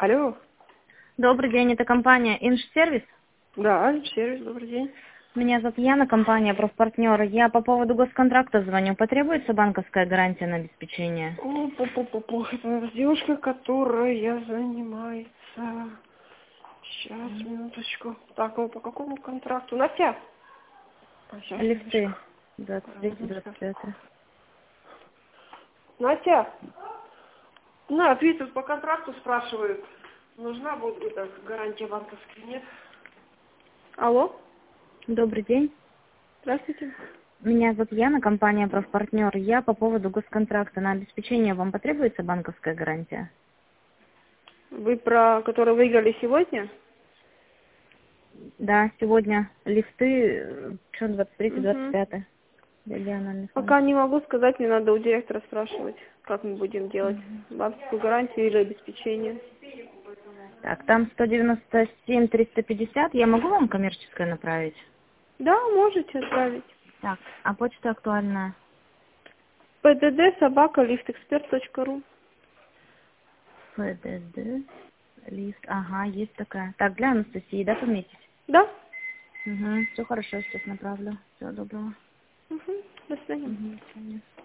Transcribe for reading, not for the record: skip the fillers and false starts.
Алло. Добрый день, это компания Инж-сервис. Да, сервис, добрый день. Меня зовут Яна, компания профпартнер. Я по поводу госконтракта звоню. Потребуется банковская гарантия на обеспечение? О, это девушка, которая занимается... Сейчас, минуточку. Так, ну по какому контракту? Настя? Сейчас, Лифты. минуточку. 23-25. Настя? На, ответь, тут по контракту спрашивают. Нужна будет эта гарантия банковская, нет? Алло? Добрый день. Здравствуйте. Меня зовут Яна, компания профпартнер. Я по поводу госконтракта на обеспечение. Вам потребуется банковская гарантия? Вы про который выиграли сегодня? Да, сегодня лифты, что Угу. 23-25. Региональный фонд. Пока не могу сказать, мне надо у директора спрашивать, как мы будем делать. Банковскую гарантию или обеспечение. Так, там 197-350. Я могу вам коммерческое направить? Да, можете отправить. Так, а почта актуальная? pdd@liftekspert.ru. ПДД, лист, ага, есть такая. Так, для Анастасии, да, пометить? Да? Угу, все хорошо, сейчас направлю. Всего доброго. Угу. До свидания. Угу, до свидания.